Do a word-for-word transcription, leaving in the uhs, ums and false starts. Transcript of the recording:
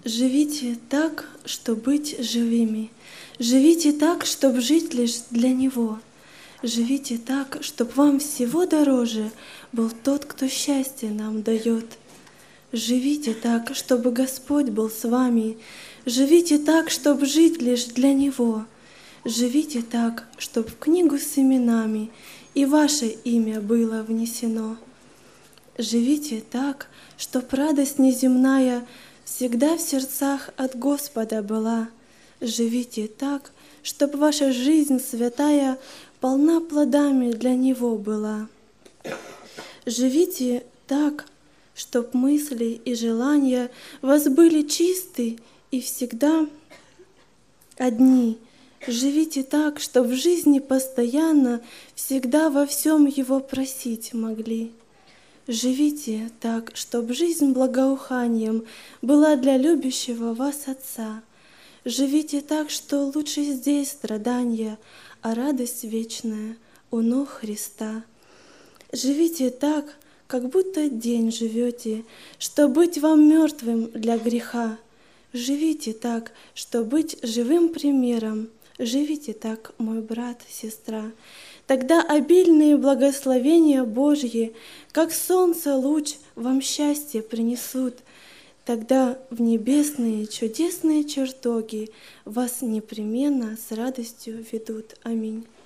Живите так, чтоб быть живыми. Живите так, чтоб жить лишь для Него. Живите так, чтоб вам всего дороже был тот, кто счастье нам дает. Живите так, чтобы Господь был с вами. Живите так, чтоб жить лишь для Него. Живите так, чтоб в книгу с именами и ваше имя было внесено. Живите так, чтоб радость неземная всегда в сердцах от Господа была. Живите так, чтоб ваша жизнь святая полна плодами для Него была. Живите так, чтоб мысли и желания вас были чисты и всегда одни. Живите так, чтоб в жизни постоянно всегда во всем Его просить могли. Живите так, чтоб жизнь благоуханием была для любящего вас Отца. Живите так, что лучше здесь страдания, а радость вечная у ног Христа. Живите так, как будто день живете, что быть вам мертвым для греха. Живите так, что быть живым примером. Живите так, мой брат, сестра. Тогда обильные благословения Божьи, как солнце луч, вам счастье принесут. Тогда в небесные чудесные чертоги вас непременно с радостью ведут. Аминь.